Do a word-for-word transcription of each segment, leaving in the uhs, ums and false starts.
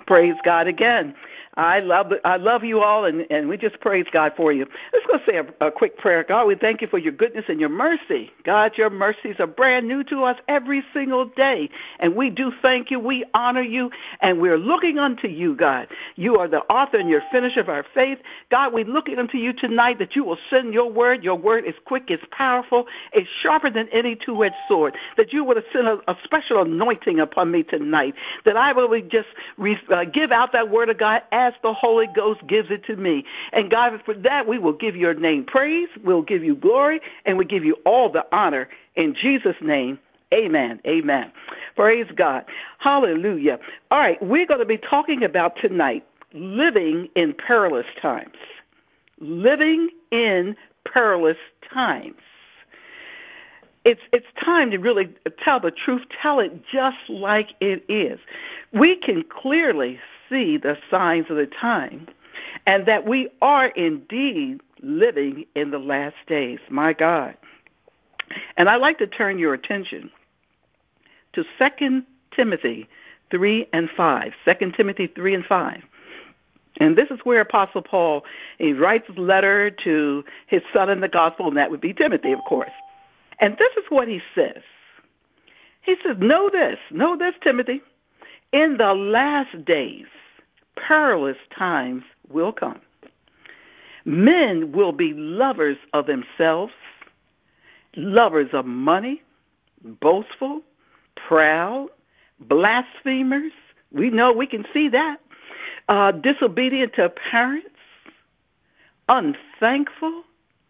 Praise God again. I love I love you all, and, and we just praise God for you. Let's go say a, a quick prayer. God, we thank you for your goodness and your mercy. God, your mercies are brand new to us every single day, and we do thank you. We honor you, and we're looking unto you, God. You are the author and your finisher of our faith. God, we're looking unto you tonight that you will send your word. Your word is quick, it's powerful, it's sharper than any two-edged sword, that you would send a, a special anointing upon me tonight, that I will just re, uh, give out that word of God as the Holy Ghost gives it to me. And God, for that, we will give your name praise, we'll give you glory, and we give you all the honor. In Jesus' name, amen, amen. Praise God. Hallelujah. All right, we're going to be talking about tonight living in perilous times. Living in perilous times. It's it's time to really tell the truth, tell it just like it is. We can clearly see the signs of the time, and that we are indeed living in the last days. My God. And I'd like to turn your attention to Second Timothy three and five. Second Timothy three and five. And this is where Apostle Paul, he writes a letter to his son in the gospel, and that would be Timothy, of course. And this is what he says. He says, know this, know this, Timothy, in the last days, perilous times will come. Men will be lovers of themselves, lovers of money, boastful, proud, blasphemers. We know, we can see that. Uh, disobedient to parents, unthankful,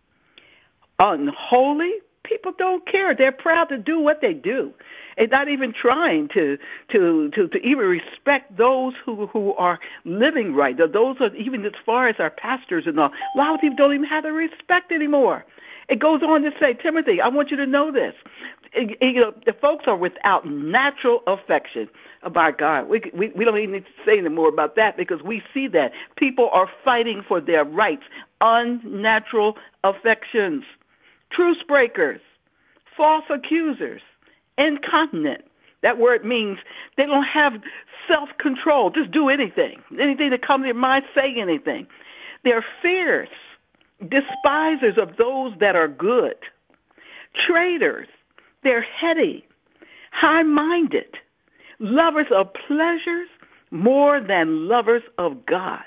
unholy. People don't care. They're proud to do what they do, and not even trying to to to, to even respect those who, who are living right. Those are, even as far as our pastors and all. A lot of people don't even have the respect anymore. It goes on to say, Timothy, I want you to know this. It, it, you know, the folks are without natural affection. Oh, my God, we, we we don't even need to say any more about that, because we see that people are fighting for their rights. Unnatural affections. Truce breakers, false accusers, incontinent. That word means they don't have self-control. Just do anything. Anything that comes to their mind, say anything. They're fierce, despisers of those that are good. Traitors, they're heady, high-minded, lovers of pleasures more than lovers of God.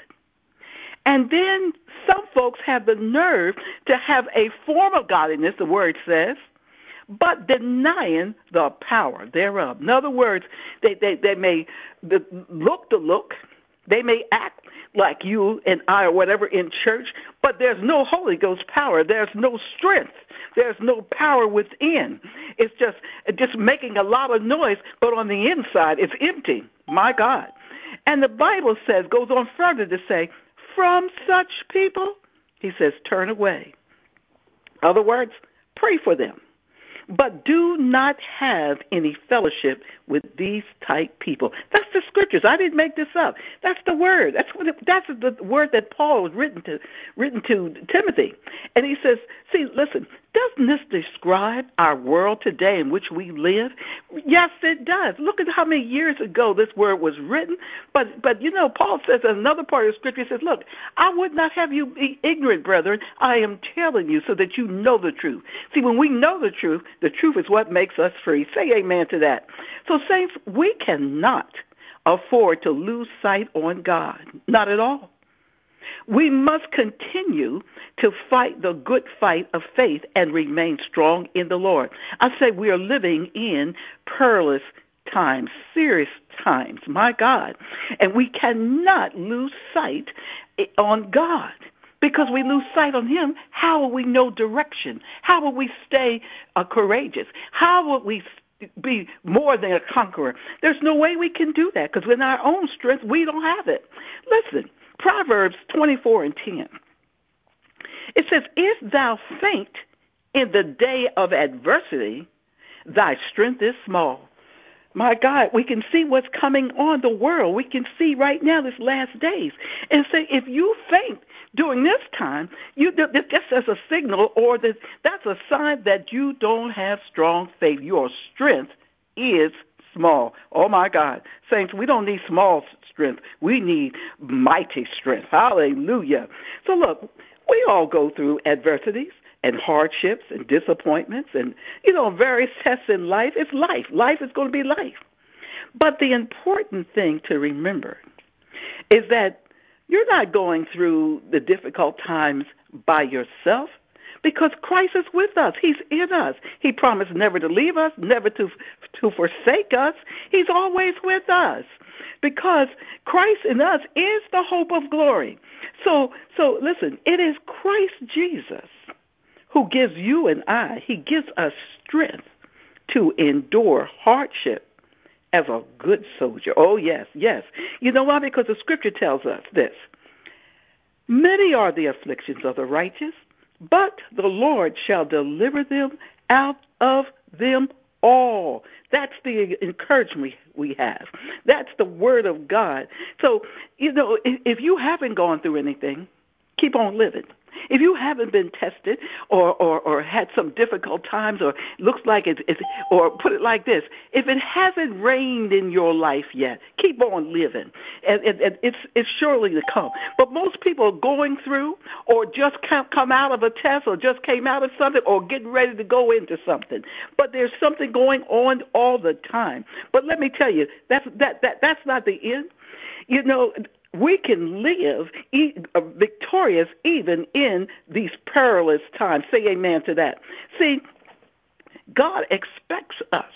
And then some folks have the nerve to have a form of godliness, the word says, but denying the power thereof. In other words, they, they, they may look the look, they may act like you and I or whatever in church, but there's no Holy Ghost power. There's no strength. There's no power within. It's just, just making a lot of noise, but on the inside it's empty. My God. And the Bible says, goes on further to say, from such people, he says, turn away. In other words, pray for them. But do not have any fellowship with these type people. That's the scriptures. I didn't make this up. That's the word. That's what. It, that's the word that Paul was written to, written to Timothy. And he says, "See, listen. Doesn't this describe our world today in which we live? Yes, it does. Look at how many years ago this word was written. But, but you know, Paul says in another part of the scripture, he says, look, I would not have you be ignorant, brethren. I am telling you so that you know the truth. See, when we know the truth, the truth is what makes us free. Say amen to that. So, saints, we cannot afford to lose sight on God. Not at all. We must continue to fight the good fight of faith and remain strong in the Lord. I say we are living in perilous times, serious times, my God. And we cannot lose sight on God. Because we lose sight on him, how will we know direction? How will we stay uh, courageous? How will we be more than a conqueror? There's no way we can do that, because in our own strength, we don't have it. Listen. Proverbs twenty-four and ten. It says, if thou faint in the day of adversity, thy strength is small. My God, we can see what's coming on the world. We can see right now, this last days. And say, if you faint during this time, you this just as a signal, or that that's a sign that you don't have strong faith. Your strength is small. Oh, my God. Saints, we don't need small strength. We need mighty strength. Hallelujah. So look, we all go through adversities and hardships and disappointments and, you know, various tests in life. It's life. Life is going to be life. But the important thing to remember is that you're not going through the difficult times by yourself, because Christ is with us. He's in us. He promised never to leave us, never to to forsake us. He's always with us, because Christ in us is the hope of glory. So, so listen, it is Christ Jesus who gives you and I, he gives us strength to endure hardship as a good soldier. Oh, yes, yes. You know why? Because the scripture tells us this. Many are the afflictions of the righteous, but the Lord shall deliver them out of them all. That's the encouragement we have. That's the word of God. So, you know, if, if you haven't gone through anything, keep on living. If you haven't been tested or, or, or had some difficult times, or looks like it's, it's, or put it like this, if it hasn't rained in your life yet, keep on living. And, and, and it's, it's surely to come. But most people are going through or just can't come out of a test or just came out of something or getting ready to go into something. But there's something going on all the time. But let me tell you, that's, that, that, that's not the end. You know, we can live e- uh, victorious even in these perilous times. Say amen to that. See, God expects us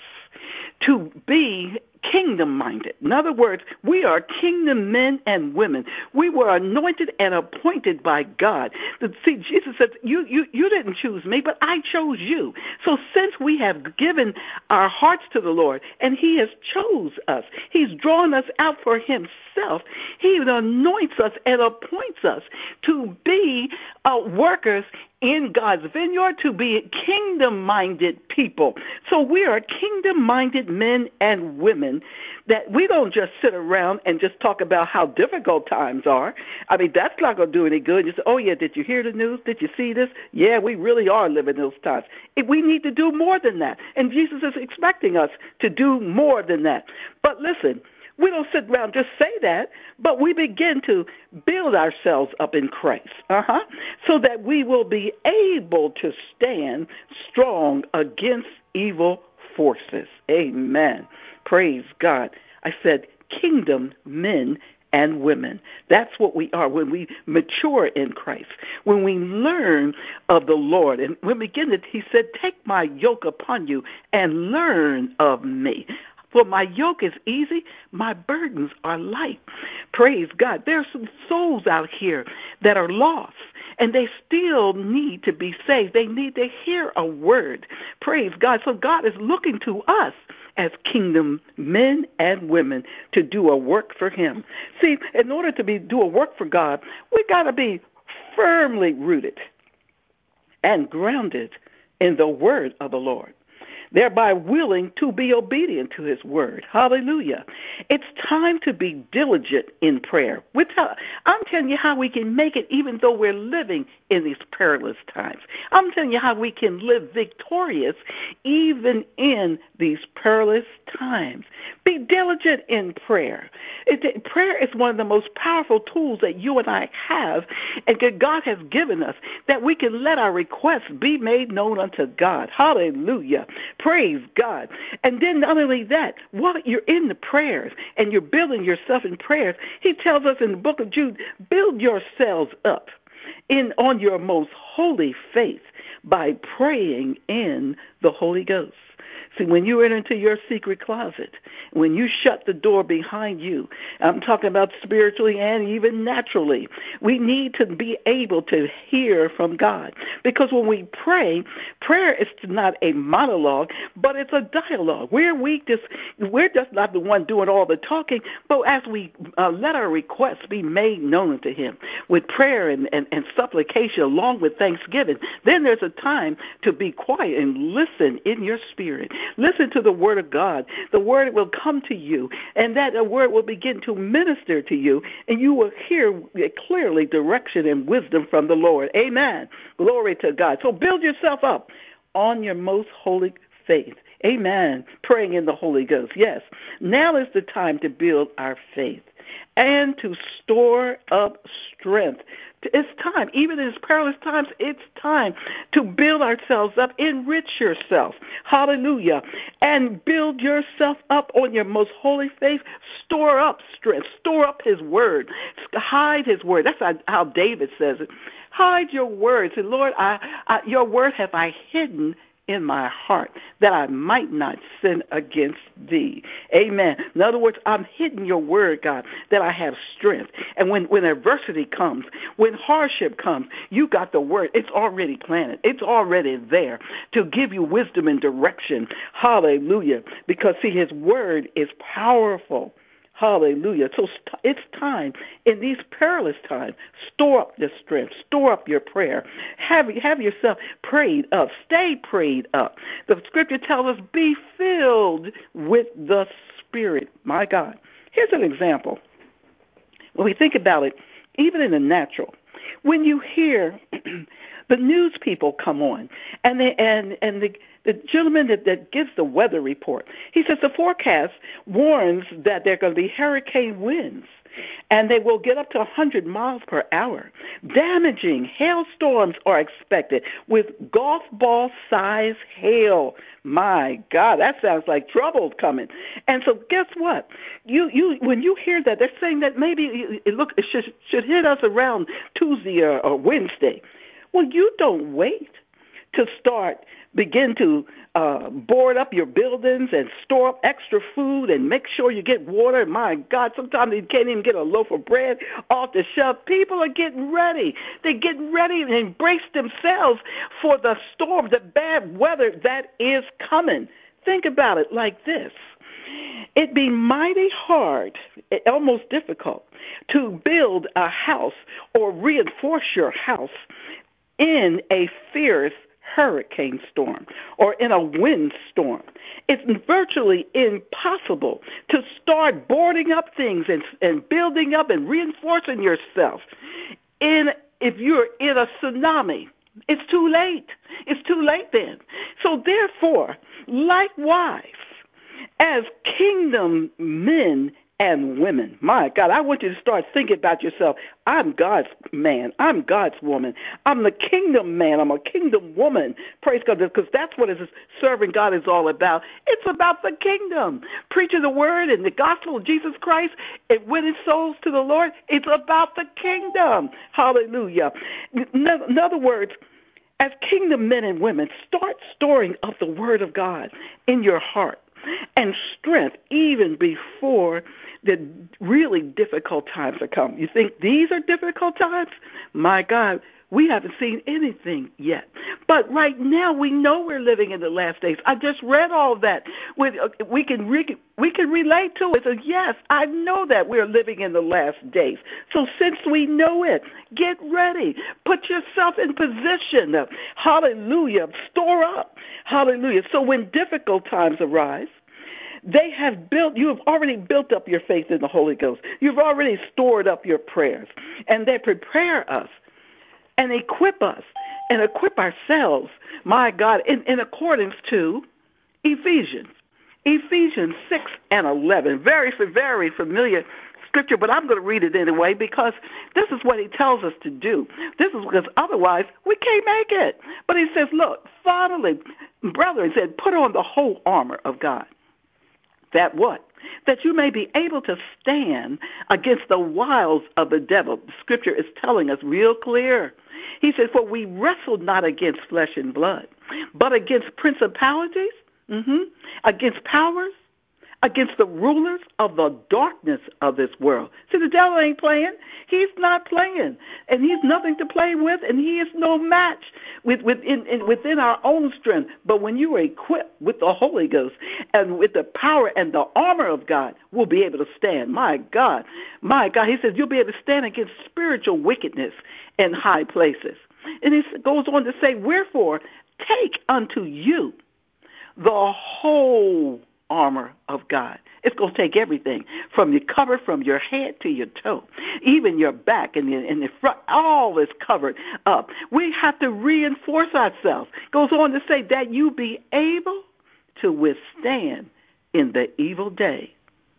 to be kingdom-minded. In other words, we are kingdom men and women. We were anointed and appointed by God. See, Jesus said, you, you, you didn't choose me, but I chose you. So since we have given our hearts to the Lord, and he has chose us, he's drawn us out for himself, he anoints us and appoints us to be uh, workers in God's vineyard, to be kingdom-minded people. So we are kingdom-minded men and women, that we don't just sit around and just talk about how difficult times are. I mean, that's not going to do any good. You say, oh, yeah, did you hear the news? Did you see this? Yeah, we really are living those times. We need to do more than that. And Jesus is expecting us to do more than that. But listen, we don't sit around just say that, but we begin to build ourselves up in Christ, uh-huh, so that we will be able to stand strong against evil forces. Amen. Praise God. I said kingdom men and women. That's what we are when we mature in Christ, when we learn of the Lord. And when we begin it, he said, take my yoke upon you and learn of me. For my yoke is easy, my burdens are light. Praise God. There are some souls out here that are lost, and they still need to be saved. They need to hear a word. Praise God. So God is looking to us as kingdom men and women to do a work for him. See, in order to be do a work for God, we got to be firmly rooted and grounded in the word of the Lord, thereby willing to be obedient to his word. Hallelujah. It's time to be diligent in prayer. We're tell- I'm telling you how we can make it even though we're living in these perilous times. I'm telling you how we can live victorious even in these perilous times. Be diligent in prayer. It, prayer is one of the most powerful tools that you and I have and that God has given us, that we can let our requests be made known unto God. Hallelujah. Praise God. And then not only that, while you're in the prayers and you're building yourself in prayers, he tells us in the book of Jude, build yourselves up in on your most holy faith by praying in the Holy Ghost. See, when you enter into your secret closet, when you shut the door behind you, I'm talking about spiritually and even naturally, we need to be able to hear from God. Because when we pray, prayer is not a monologue, but it's a dialogue. We're, we just, we're just not the one doing all the talking, but as we uh, let our requests be made known to him with prayer and, and, and supplication along with thanksgiving, then there's a time to be quiet and listen in your spirit. Listen to the word of God. The word will come to you, and that word will begin to minister to you, and you will hear clearly direction and wisdom from the Lord. Amen. Glory to God. So build yourself up on your most holy faith. Amen. Praying in the Holy Ghost. Yes. Now is the time to build our faith and to store up strength. It's time, even in these perilous times, it's time to build ourselves up, enrich yourself, hallelujah, and build yourself up on your most holy faith. Store up strength, store up his word, hide his word. That's how, how David says it. Hide your words, and Lord, I, I, your word have I hidden in my heart, that I might not sin against thee. Amen. In other words, I'm hidden your word, God, that I have strength. And when, when adversity comes, when hardship comes, you got the word. It's already planted. It's already there to give you wisdom and direction. Hallelujah. Because, see, his word is powerful. Hallelujah. So it's time in these perilous times, store up your strength, store up your prayer. Have, have yourself prayed up. Stay prayed up. The scripture tells us, be filled with the Spirit. My God. Here's an example. When we think about it, even in the natural, when you hear the news people come on, and they, and, and the The gentleman that, that gives the weather report, he says the forecast warns that there are going to be hurricane winds, and they will get up to one hundred miles per hour. Damaging hailstorms are expected with golf ball size hail. My God, that sounds like trouble coming. And so guess what? You you when you hear that, they're saying that maybe it look it should should hit us around Tuesday or, or Wednesday. Well, you don't wait to start begin to uh, board up your buildings and store up extra food and make sure you get water. My God, sometimes you can't even get a loaf of bread off the shelf. People are getting ready. They're getting ready and embrace themselves for the storm, the bad weather that is coming. Think about it like this. It'd be mighty hard, almost difficult, to build a house or reinforce your house in a fierce hurricane storm or in a windstorm. It's virtually impossible to start boarding up things and, and building up and reinforcing yourself in if you're in a tsunami. It's too late. It's too late then. So therefore, likewise, as kingdom men and women, my God, I want you to start thinking about yourself. I'm God's man. I'm God's woman. I'm the kingdom man. I'm a kingdom woman. Praise God, because that's what is serving God is all about. It's about the kingdom. Preaching the word and the gospel of Jesus Christ and winning souls to the Lord. It's about the kingdom. Hallelujah. In other words, as kingdom men and women, start storing up the word of God in your heart and strength even before the really difficult times are come. You think these are difficult times? My God, we haven't seen anything yet. But right now, we know we're living in the last days. I just read all that. We, uh, we can re- we can relate to it. So yes, I know that we're living in the last days. So since we know it, get ready. Put yourself in position. Hallelujah. Store up. Hallelujah. So when difficult times arise, they have built, you have already built up your faith in the Holy Ghost. You've already stored up your prayers. And they prepare us and equip us and equip ourselves, my God, in, in accordance to Ephesians. Ephesians six and eleven. Very, very familiar scripture, but I'm going to read it anyway because this is what he tells us to do. This is because otherwise we can't make it. But he says, look, finally, brethren, he said, put on the whole armor of God. That what? That you may be able to stand against the wiles of the devil. The scripture is telling us real clear. He says, for we wrestle not against flesh and blood, but against principalities, mm-hmm, against powers, against the rulers of the darkness of this world. See, the devil ain't playing. He's not playing. And he's nothing to play with, and he is no match with, within, in, within our own strength. But when you are equipped with the Holy Ghost and with the power and the armor of God, we'll be able to stand. My God, my God. He says you'll be able to stand against spiritual wickedness in high places. And he goes on to say, wherefore, take unto you the whole armor of God. It's going to take everything from your cover, from your head to your toe, even your back and the, and the front, all is covered up. We have to reinforce ourselves. Goes on to say that you be able to withstand in the evil day.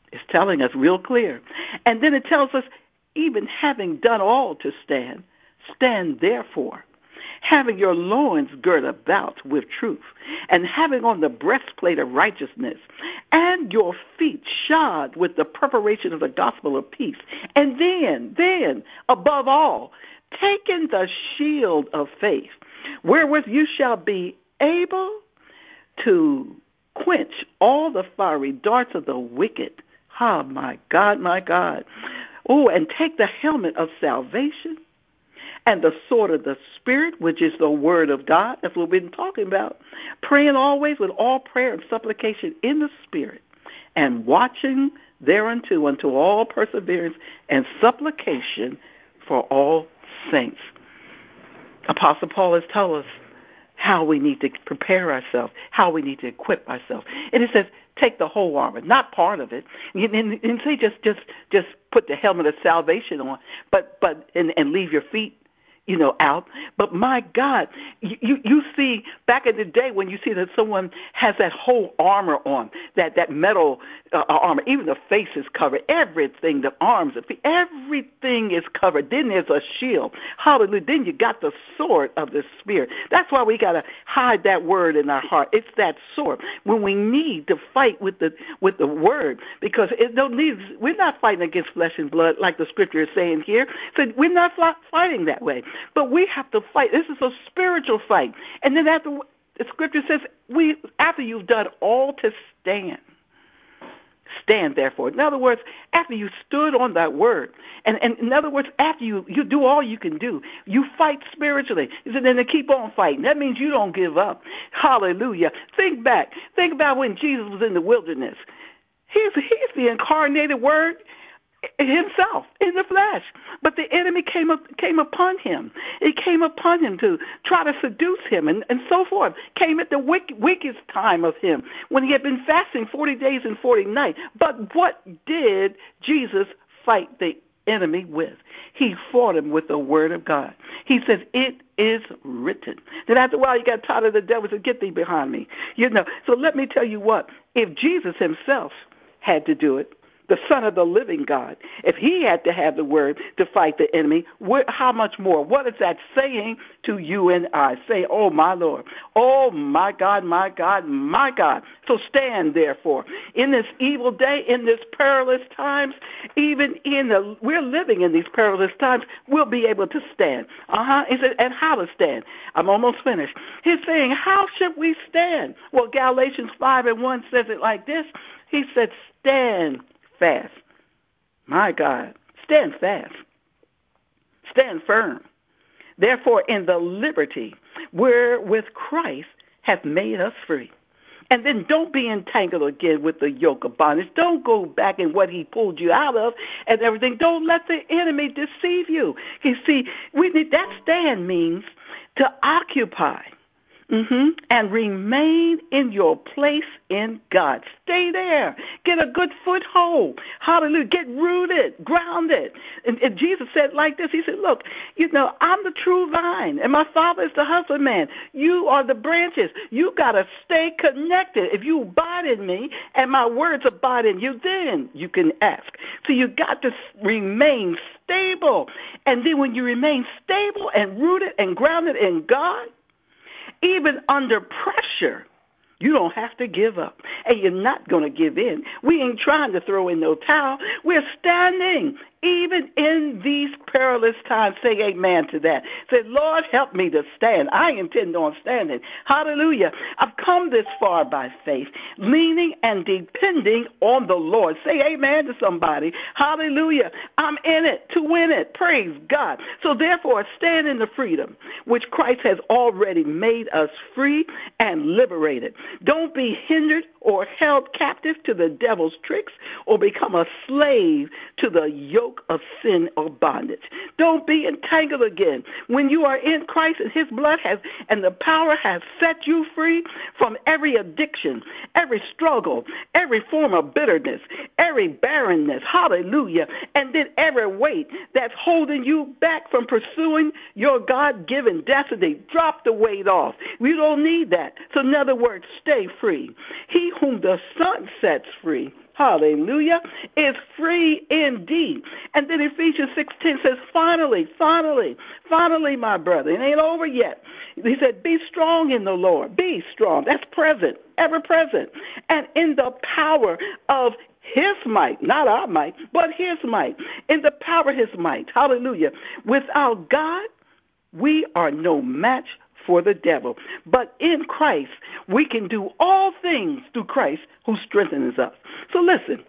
It's telling us real clear. And then it tells us, even having done all to stand, stand therefore, having your loins girt about with truth, and having on the breastplate of righteousness, and your feet shod with the preparation of the gospel of peace. And then, then, above all, taking the shield of faith, wherewith you shall be able to quench all the fiery darts of the wicked. Oh, my God, my God. Oh, and take the helmet of salvation and the sword of the Spirit, which is the word of God. That's what we've been talking about. Praying always with all prayer and supplication in the Spirit, and watching thereunto unto all perseverance and supplication for all saints. Apostle Paul has told us how we need to prepare ourselves, how we need to equip ourselves. And it says, take the whole armor, not part of it. And, and, and say just, just, just put the helmet of salvation on, but, but, and, and leave your feet, you know, out. But my God, you, you see back in the day when you see that someone has that whole armor on, that, that metal uh, armor, even the face is covered, everything, the arms, the feet, everything is covered. Then there's a shield. Hallelujah. Then you got the sword of the Spirit. That's why we got to hide that word in our heart. It's that sword. When we need to fight with the with the word, because it don't need, we're not fighting against flesh and blood like the scripture is saying here. So we're not fighting that way. But we have to fight. This is a spiritual fight. And then after, the scripture says, we after you've done all to stand, stand therefore. In other words, after you stood on that word, and, and in other words, after you, you do all you can do, you fight spiritually. He said, then to keep on fighting. That means you don't give up. Hallelujah. Think back. Think about when Jesus was in the wilderness. He's, he's the incarnated word himself in the flesh, but the enemy came up came upon him. It came upon him to try to seduce him, and, and so forth. Came at the wick, weakest time of him when he had been fasting forty days and forty nights. But what did Jesus fight the enemy with? He fought him with the word of God. He says, "It is written." Then after a while, you got tired of the devil, said, "Get thee behind me." You know. So let me tell you what: if Jesus himself had to do it, the Son of the living God, if he had to have the word to fight the enemy, how much more? What is that saying to you and I? Say, oh, my Lord, oh, my God, my God, my God. So stand, therefore, in this evil day, in this perilous times, even in the, we're living in these perilous times, we'll be able to stand. Uh-huh. He said, and how to stand. I'm almost finished. He's saying, how should we stand? Well, Galatians five and one says it like this. He said, stand fast. My God, stand fast. Stand firm. Therefore, in the liberty wherewith Christ hath made us free. And then don't be entangled again with the yoke of bondage. Don't go back in what he pulled you out of and everything. Don't let the enemy deceive you. You see, we need, that stand means to occupy. Mm-hmm. And remain in your place in God. Stay there. Get a good foothold. Hallelujah. Get rooted, grounded. And, and Jesus said like this. He said, look, you know, I'm the true vine, and my Father is the husbandman. You are the branches. You got to stay connected. If you abide in me and my words abide in you, then you can ask. So you got to remain stable. And then when you remain stable and rooted and grounded in God, even under pressure, you don't have to give up. And you're not going to give in. We ain't trying to throw in no towel. We're standing even in these perilous times. Say amen to that. Say, Lord, help me to stand. I intend on standing. Hallelujah. I've come this far by faith, leaning and depending on the Lord. Say amen to somebody. Hallelujah. I'm in it to win it. Praise God. So therefore, stand in the freedom which Christ has already made us free and liberated. Don't be hindered or held captive to the devil's tricks or become a slave to the yoke of sin or bondage. Don't be entangled again. When you are in Christ and his blood has and the power has set you free from every addiction, every struggle, every form of bitterness, every barrenness, hallelujah, and then every weight that's holding you back from pursuing your God-given destiny. Drop the weight off. We don't need that. So in other words, stay free. He whom the Son sets free, hallelujah, is free indeed. And then Ephesians six ten says, finally, finally, finally, my brother, it ain't over yet. He said, be strong in the Lord. Be strong. That's present, ever present. And in the power of his might, not our might, but his might, in the power of his might. Hallelujah. Without God, we are no match for the devil. But in Christ, we can do all things through Christ who strengthens us. So listen,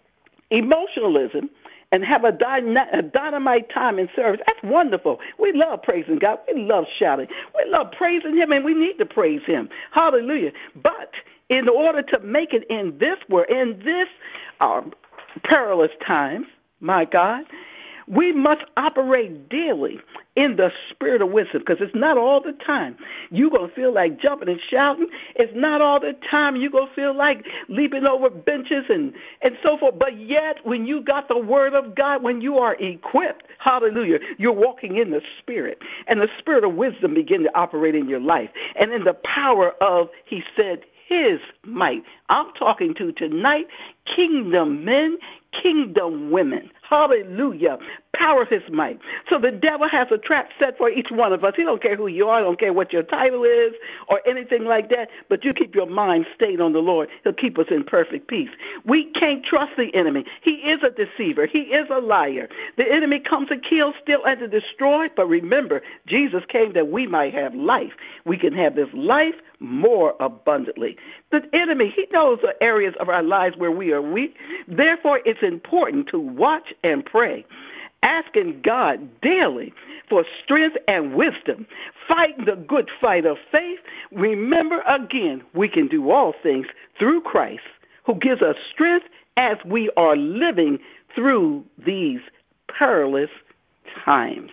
emotionalism and have a, dyna- a dynamite time in service, that's wonderful. We love praising God. We love shouting. We love praising him, and we need to praise him. Hallelujah. But in order to make it in this world, in this uh, perilous times, my God, we must operate daily in the spirit of wisdom, because it's not all the time you're going to feel like jumping and shouting. It's not all the time you're going to feel like leaping over benches and, and so forth. But yet, when you got the word of God, when you are equipped, hallelujah, you're walking in the spirit. And the spirit of wisdom begin to operate in your life. And in the power of, he said, his might. I'm talking to tonight kingdom men, kingdom women. Hallelujah. Power of his might. So the devil has a trap set for each one of us. He don't care who you are. He don't care what your title is or anything like that. But you keep your mind stayed on the Lord. He'll keep us in perfect peace. We can't trust the enemy. He is a deceiver. He is a liar. The enemy comes to kill, steal, and to destroy. But remember, Jesus came that we might have life. We can have this life more abundantly. The enemy, he knows the areas of our lives where we are weak. Therefore, it's important to watch and pray, asking God daily for strength and wisdom, fighting the good fight of faith. Remember again, we can do all things through Christ, who gives us strength as we are living through these perilous times.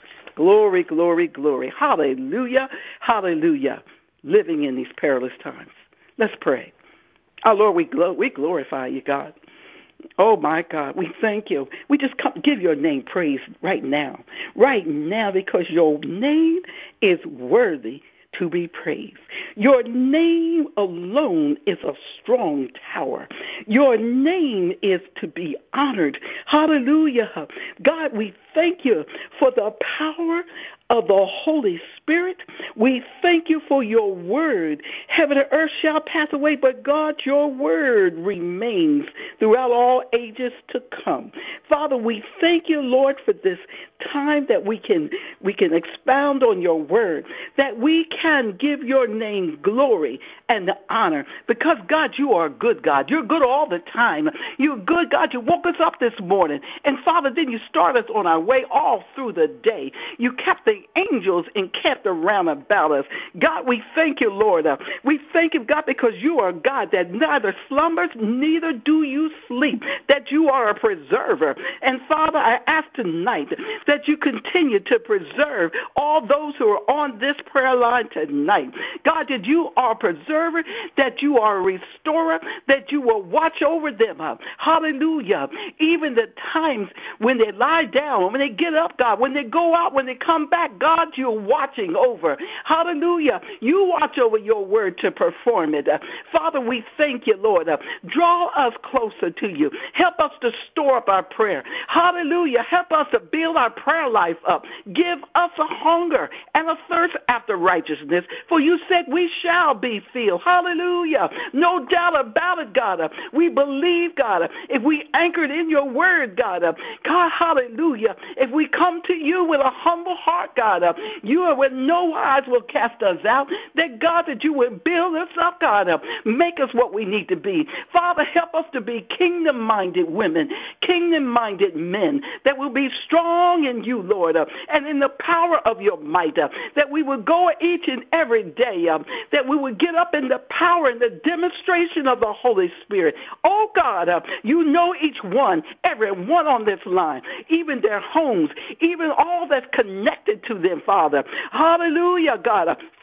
Glory, glory, glory. Hallelujah, hallelujah. Living in these perilous times. Let's pray. Our Lord, we, gl- we glorify you, God. Oh, my God, we thank you. We just come, give your name praise right now, right now, because your name is worthy to be praised. Your name alone is a strong tower. Your name is to be honored. Hallelujah. God, we thank you for the power of the Holy Spirit. We thank you for your word. Heaven and earth shall pass away, but God, your word remains throughout all ages to come. Father, we thank you, Lord, for this time that we can we can expound on your word, that we can give your name glory and honor, because God, you are a good God. You're good all the time. You're good, God. You woke us up this morning, and Father, then you start us on our way all through the day. You kept the angels encamped around about us. God, we thank you, Lord. Uh, we thank you, God, because you are God that neither slumbers, neither do you sleep, that you are a preserver. And Father, I ask tonight that you continue to preserve all those who are on this prayer line tonight. God, that you are a preserver, that you are a restorer, that you will watch over them. Uh, hallelujah. Even the times when they lie down, when they get up, God, when they go out, when they come back, God, you're watching over. Hallelujah. You watch over your word to perform it. Uh, Father, we thank you, Lord. Uh, draw us closer to you. Help us to store up our prayer. Hallelujah. Help us to build our prayer life up. Give us a hunger and a thirst after righteousness, for you said we shall be filled. Hallelujah. No doubt about it, God. Uh, we believe, God, uh, if we anchored in your word, God, uh, God, hallelujah. If we come to you with a humble heart, God, uh, you are with no eyes will cast us out. That, God, that you would build us up, God, uh, make us what we need to be. Father, help us to be kingdom-minded women, kingdom-minded men, that will be strong in you, Lord, uh, and in the power of your might, uh, that we will go each and every day, uh, that we would get up in the power and the demonstration of the Holy Spirit. Oh, God, uh, you know each one, every one on this line, even their homes, even all that's connected to them, Father. Hallelujah, God. Uh,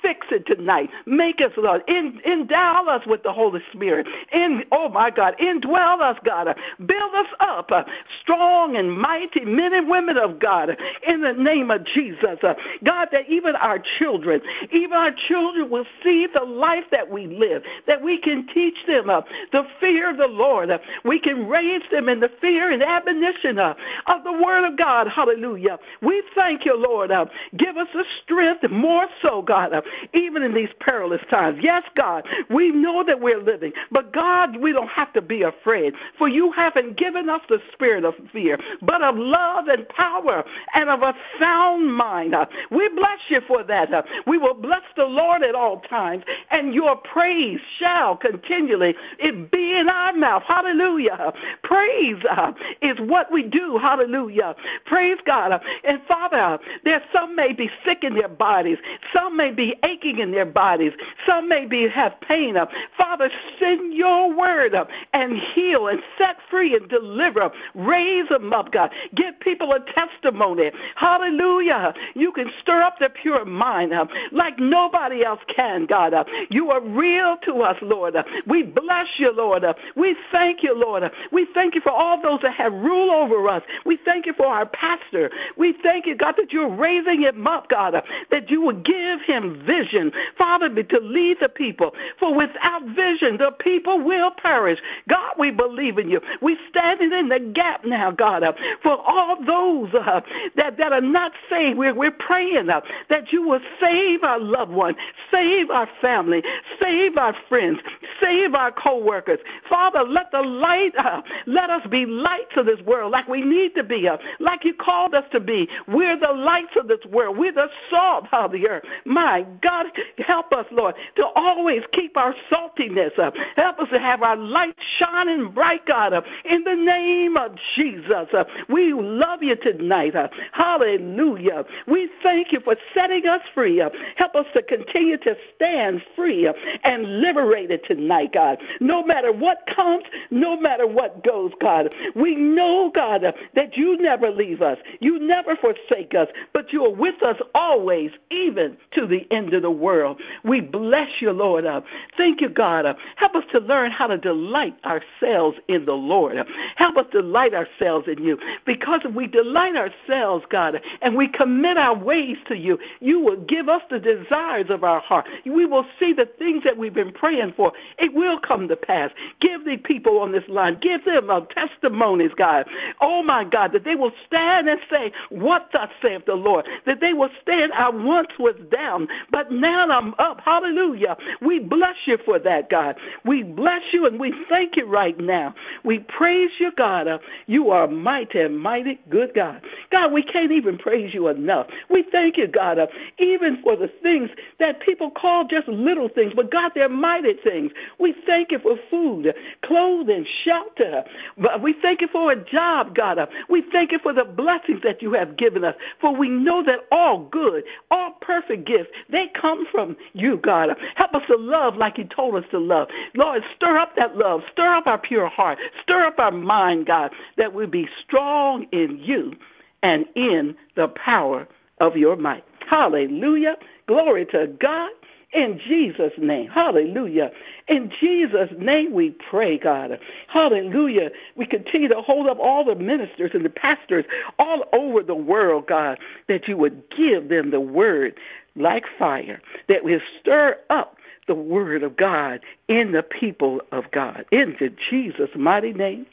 Fix it tonight. Make us, Lord. En- endow us with the Holy Spirit. In, oh, my God. Indwell us, God. Build us up, uh, strong and mighty men and women of God, in the name of Jesus. Uh, God, that even our children, even our children will see the life that we live, that we can teach them uh, the fear of the Lord. Uh, we can raise them in the fear and admonition uh, of the Word of God. Hallelujah. We thank you, Lord. Uh, give us the strength more so, God, uh, even in these perilous times. Yes, God, we know that we're living, but God, we don't have to be afraid, for you haven't given us the spirit of fear, but of love and power and of a sound mind. Uh, we bless you for that. Uh, we will bless the Lord at all times, and your praise shall continually it be in our mouth. Hallelujah. Praise uh, is what we do. Hallelujah. Praise God. Uh, and Father, uh, there some may be sick in their bodies. Some may be aching in their bodies. Some may be have pain. Uh, Father, send your word uh, and heal and set free and deliver. Raise them up, God. Give people a testimony. Hallelujah. You can stir up the pure mind uh, like nobody else can, God. Uh, you are real to us, Lord. Uh, we bless you, Lord. Uh, we thank you, Lord. Uh, we thank you for all those that have rule over us. We thank you for our pastor. We thank you, God, that you're raising him up, God, uh, that you will give him vision, Father, to lead the people. For without vision, the people will perish. God, we believe in you. We standing in the gap now, God, uh, for all those uh, that, that are not saved. We're, we're praying uh, that you will save our loved one, save our family, save our friends, save our co-workers. Father, let the light, uh, let us be lights of this world like we need to be, uh, like you called us to be. We're the lights of this world. We're the salt of the earth. My God, help us, Lord, to always keep our saltiness up. Help us to have our light shining bright, God, uh, in the name of Jesus. Uh, we love you tonight. Uh, hallelujah. We thank you for setting us free. Uh, help us to continue to stand free uh, and liberated tonight, God. No matter what comes, no matter what goes, God. We know, God, uh, that you never leave us. You never forsake us, but you are with us always, even to the end of the world. We bless you, Lord. Uh, thank you, God. Uh, help us to learn how to delight ourselves in the Lord. Uh, help us delight ourselves in you, because if we delight ourselves, God, and we commit our ways to you, you will give us the desires of our heart. We will see the things that we've been praying for. It will come to pass. Give the people on this line, give them uh, testimonies, God. Oh, my God, that they will stand and say, what thus saith the Lord? That they will stand, I once was down, but now I'm up. Hallelujah. We bless you for that, God. We bless you and we thank you right now. We praise you, God. Uh, you are mighty and mighty good God. God, we can't even praise you enough. We thank you, God, uh, even for the things that people call just little things, but God, they're mighty things. We thank you for food, clothing, shelter. But we thank you for a job, God. Uh, we thank you for the blessings that you have given us, for we know that all good, all perfect gifts, they come from you, God. Uh, help us to love like you told us to love. Lord, stir up that love. Stir up our pure heart. Stir up our mind, God, that we be strong in you and in the power of your might. Hallelujah. Glory to God. In Jesus' name. Hallelujah. In Jesus' name we pray, God. Hallelujah. We continue to hold up all the ministers and the pastors all over the world, God, that you would give them the word like fire, that will stir up the word of God in the people of God. Into Jesus' mighty name,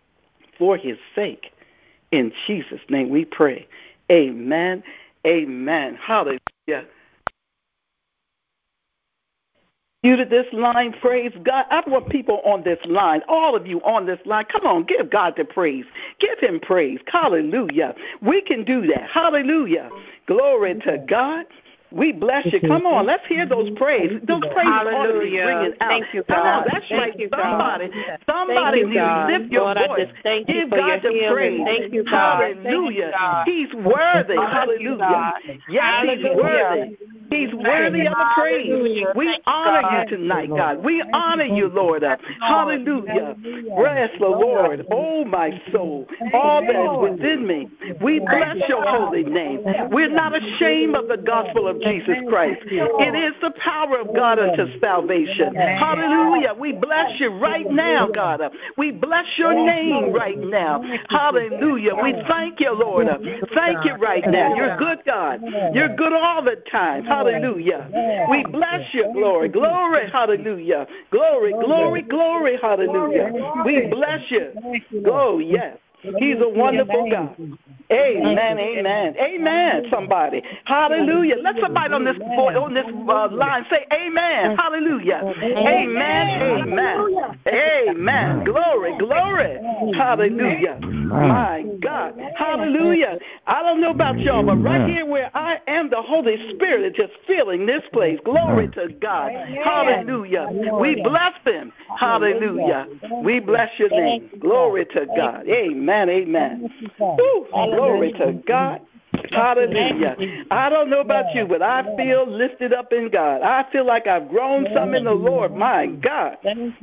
for his sake. In Jesus' name we pray. Amen. Amen. Hallelujah. You to this line, praise God. I want people on this line, all of you on this line, come on, give God the praise. Give him praise. Hallelujah. We can do that. Hallelujah. Glory to God. We bless you. Come on, let's hear those praise. Those praises ought to be ringing out. Thank you, God. Come on, that's thank right. You, somebody, God. somebody you, needs to lift your Lord, voice. I just thank Give you for God your the healing. praise. Thank you, God. Hallelujah. Thank you, God. He's worthy. Thank you, Hallelujah. God. Yes, he's worthy. He's worthy of the praise. Hallelujah. We Thank you, honor God. you tonight, God. We honor you, Lord. Yes, Lord. Hallelujah. Bless the Lord, oh my soul, all that is within me. We bless your holy name. We're not ashamed of the gospel of Jesus Christ. It is the power of God unto salvation. Hallelujah. We bless you right now, God. We bless your name right now. Hallelujah. We thank you, Lord. Thank you right now. You're good, God. You're good all the time. Hallelujah. We bless you, glory. Glory, hallelujah. Glory, glory, glory, hallelujah. We bless you. Oh, yes. He's a wonderful God. Amen, amen, amen. Somebody, hallelujah. Let somebody on this on this uh, line say, "Amen." Hallelujah. Amen, amen, amen. Glory, glory. Hallelujah. My God, hallelujah. I don't know about y'all, but right here where I am, the Holy Spirit is just filling this place. Glory to God. Hallelujah. We bless Him. Hallelujah. We bless your name. Glory to God. Amen, amen. Woo. Glory to God. Hallelujah. I don't know about you, but I feel lifted up in God. I feel like I've grown some in the Lord. My God.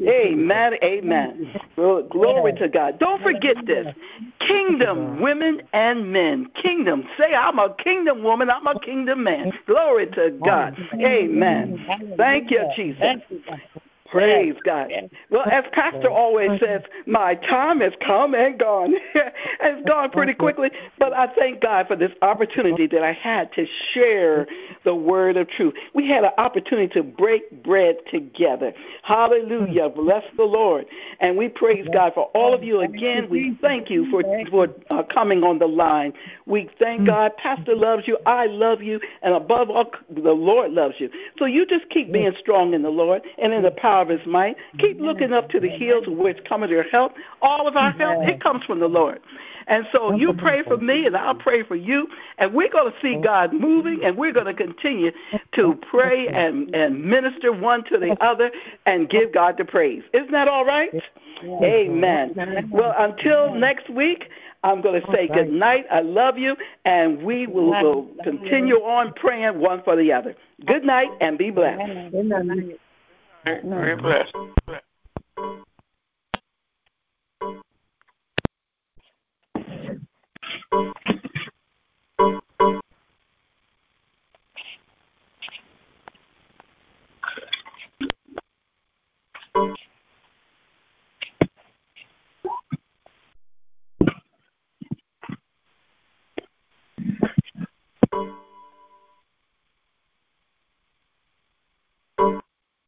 Amen. Amen. Glory to God. Don't forget this. Kingdom women and men. Kingdom. Say, I'm a kingdom woman. I'm a kingdom man. Glory to God. Amen. Thank you, Jesus. Praise God. Well, as Pastor always says, my time has come and gone. It's gone pretty quickly, but I thank God for this opportunity that I had to share the word of truth. We had an opportunity to break bread together. Hallelujah. Bless the Lord. And we praise God for all of you again. We thank you for, for uh, coming on the line. We thank God. Pastor loves you. I love you. And above all, the Lord loves you. So you just keep being strong in the Lord and in the power of His might. Keep looking up to the hills of which cometh your help. All of our help, it comes from the Lord. And so you pray for me, and I'll pray for you, and we're going to see God moving, and we're going to continue to pray and, and minister one to the other and give God the praise. Isn't that all right? Amen. Well, until next week, I'm going to say good night. I love you, and we will, will continue on praying one for the other. Good night, and be blessed. Very blessed.